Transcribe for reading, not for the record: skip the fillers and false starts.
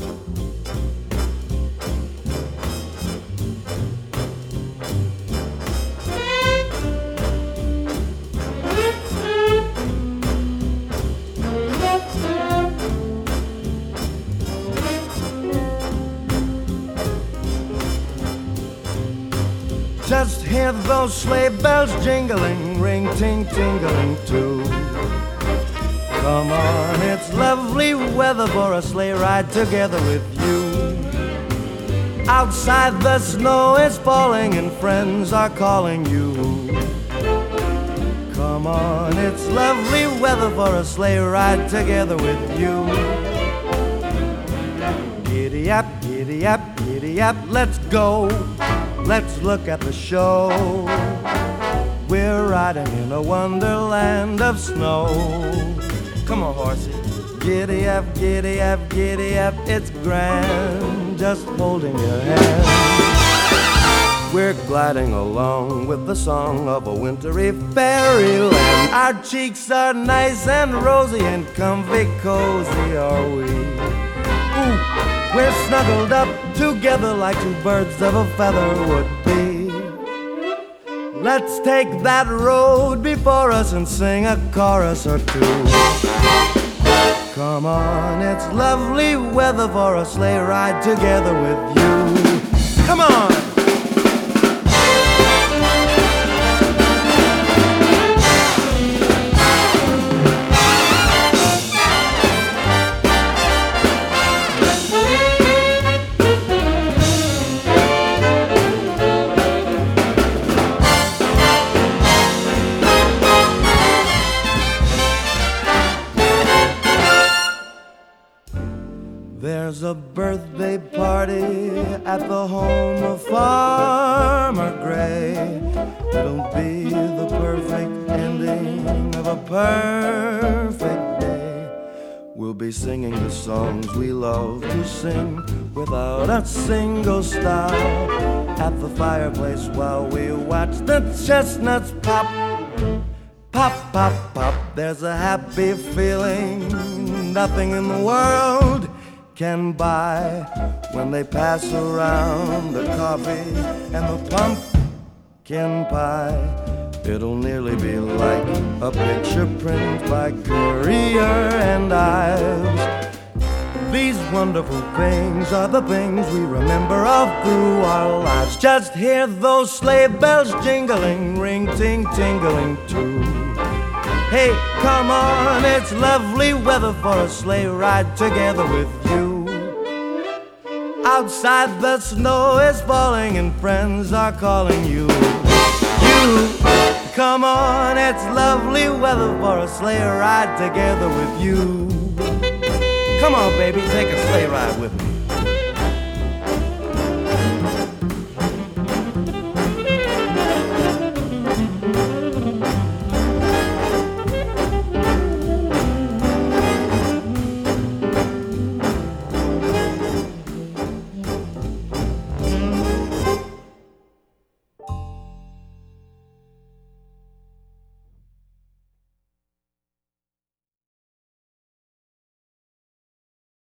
Just hear those sleigh bells jingling, ring, ting, tingling too. Come on, it's lovely weather for a sleigh ride together with you. Outside the snow is falling and friends are calling you. Come on, it's lovely weather for a sleigh ride together with you. Giddy up, giddy up, giddy up, let's go. Let's look at the show. We're riding in a wonderland of snow. Come on, horsey. Giddy up, giddy up, giddy up, it's grand, just holding your hand. We're gliding along with the song of a wintry fairyland. Our cheeks are nice and rosy and comfy cozy are we. Ooh, we're snuggled up together like two birds of a feather would be. Let's take that road before us and sing a chorus or two. Come on, it's lovely weather for a sleigh ride together with you. Come on! There's a birthday party at the home of Farmer Gray. It'll be the perfect ending of a perfect day. We'll be singing the songs we love to sing without a single stop. At the fireplace while we watch the chestnuts pop. Pop, pop, pop, there's a happy feeling nothing in the world can buy when they pass around the coffee and the pumpkin pie. It'll nearly be like a picture print by Currier and Ives. These wonderful things are the things we remember all through our lives. Just hear those sleigh bells jingling, ring, ting, tingling too. Hey, come on, it's lovely weather for a sleigh ride together with you. Outside the snow is falling and friends are calling you. You, come on, it's lovely weather for a sleigh ride together with you. Come on, baby, take a sleigh ride with me.